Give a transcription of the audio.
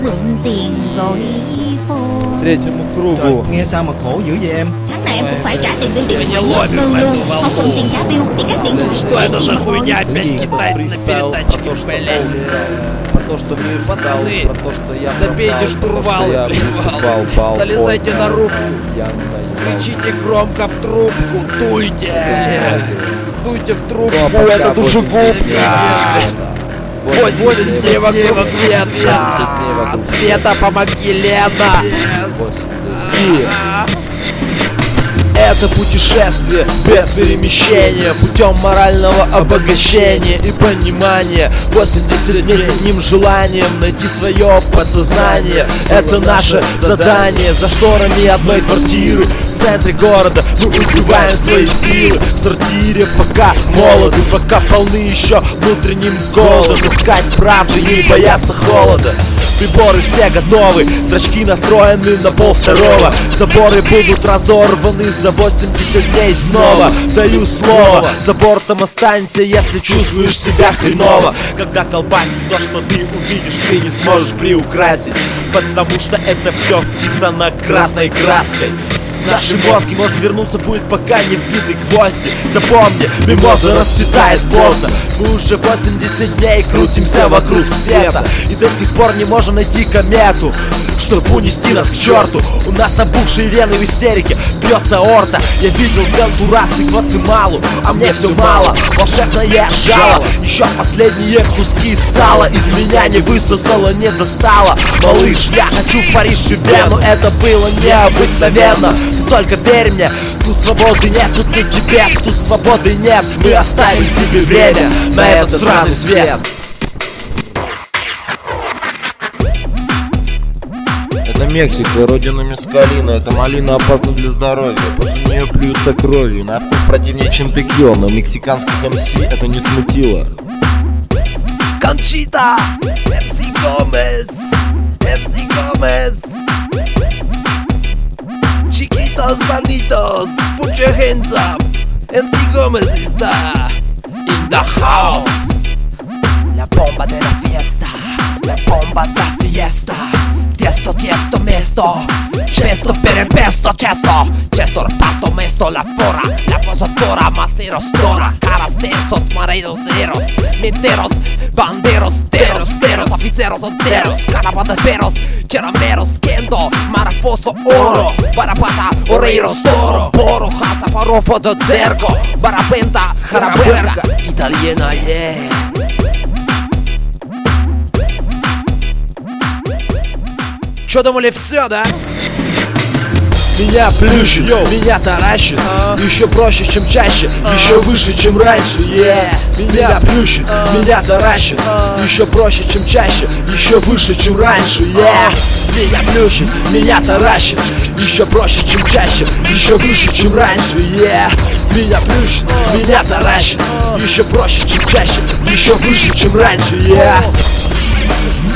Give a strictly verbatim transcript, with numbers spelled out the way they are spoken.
Третьему кругу. Nghe sao mà khổ dữ vậy em? Tháng này em cũng phải trả tiền bill điện thoại lương lương, không cần tiền trả bill thì các điện thoại. Что это за хуйня? Опять китайцы на передатчике, блядь. Про то, что мир встал, Пацаны, про то, что я забейте штурвалы, блядь. Залезайте на руку. Кричите громко в трубку, дуйте. Дуйте в трубку, это душегубка. восемьдесят дней вокруг света. Света, помоги, Лена. Это путешествие без перемещения, путем морального обогащения и понимания. восемьдесят дней с одним желанием найти свое подсознание. Это наше задание. За шторами одной квартиры в центре города мы убиваем свои силы. В сортире пока молоды, пока полны еще внутренним голодом. Искать правды и не бояться холода. Приборы все готовы, зрачки настроены на полвторого. Заборы будут разорваны за восемьдесят дней снова. Даю слово, за бортом останься, если чувствуешь себя хреново. Когда колбасит то, что ты увидишь, ты не сможешь приукрасить, потому что это все вписано красной краской. В наши мозги может вернуться будет, пока не вбиты гвозди. Запомни, мимоза расцветает поздно. Мы уже восемьдесят дней крутимся вокруг света и до сих пор не можем найти комету, чтобы унести нас к черту. У нас набухшие вены в истерике, бьется орта. Я видел Гондурас и Гватемалу, а мне все мало. Волшебное жало, еще последние куски сала из меня не высосало, не достало. Малыш, я хочу в Париж и Вену, это было необыкновенно. Только верь мне, тут свободы нет, тут не тебе, тут свободы нет. Мы оставим себе время на этот сраный свет. Это Мексика, родина мескалина. Это малина опасна для здоровья. После нее плюются кровью. На вкус противнее, чем текила. Но мексиканских эм си это не смутило. Кончита, эм си Gomez, эм си Gomez. Chiquitos, banditos, put your hands up. эм си Gomez está in the house. La bomba de la fiesta, la bomba de la fiesta. Tiesto, tiesto, mesto, cesto per il pesto, cesto, cesto, pasto, mesto, la fora, la postura, materos, tora, caras, tensos, maridos, deros, menteros, banderos, teros, teros, oficeros, enteros, carabaderos, cherameros, kendo, marafoso, oro, barapata, oreiros, toro, poro, hasa, parofo, do zergo, barapenta, jaraberga, italiana, yeah. Чё думали, все, да? Меня плющит, йоу, меня таращит, а? Еще проще, чем чаще, а? Еще выше, чем раньше, yeah. Меня плющит, а? Меня таращит, а? Еще проще, чем чаще, еще выше, чем раньше, yeah. Меня плющит, меня таращит, еще проще, чем чаще, еще выше, чем раньше, yeah. Меня плющит, а? Меня таращит, еще проще, чем чаще, еще выше, чем раньше, yeah.